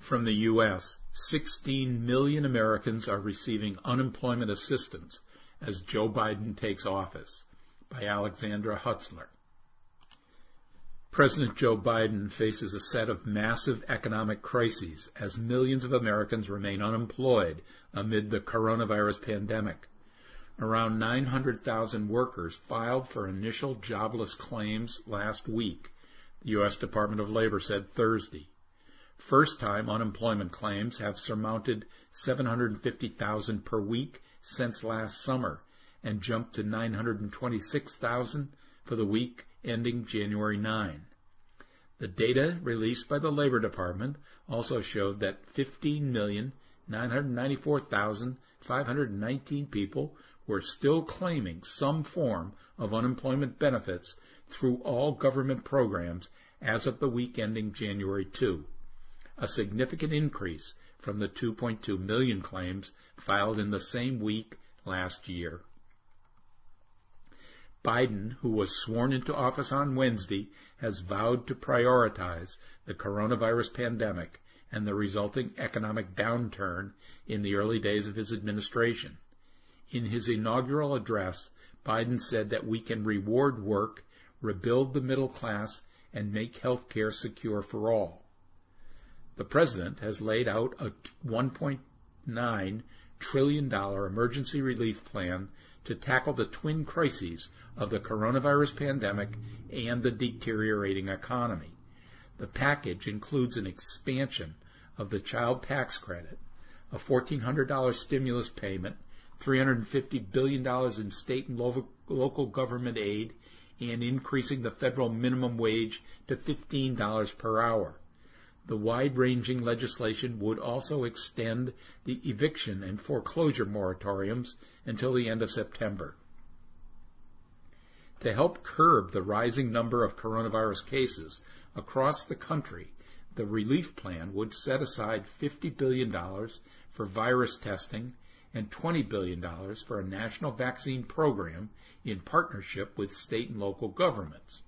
From the U.S., 16 million Americans are receiving unemployment assistance as Joe Biden takes office, by Alexandra Hutzler. President Joe Biden faces a set of massive economic crises as millions of Americans remain unemployed amid the coronavirus pandemic. Around 900,000 workers filed for initial jobless claims last week, the U.S. Department of Labor said Thursday. First-time unemployment claims have surmounted 750,000 per week since last summer and jumped to 926,000 for the week ending January 9. The data released by the Labor Department also showed that 15,994,519 people were still claiming some form of unemployment benefits through all government programs as of the week ending January 2. A significant increase from the 2.2 million claims filed in the same week last year. Biden, who was sworn into office on Wednesday, has vowed to prioritize the coronavirus pandemic and the resulting economic downturn in the early days of his administration. In his inaugural address, Biden said that we can reward work, rebuild the middle class, and make health care secure for all. The president has laid out a $1.9 trillion emergency relief plan to tackle the twin crises of the coronavirus pandemic and the deteriorating economy. The package includes an expansion of the child tax credit, a $1,400 stimulus payment, $350 billion in state and local government aid, and increasing the federal minimum wage to $15 per hour. The wide-ranging legislation would also extend the eviction and foreclosure moratoriums until the end of September. To help curb the rising number of coronavirus cases across the country, the relief plan would set aside $50 billion for virus testing and $20 billion for a national vaccine program in partnership with state and local governments.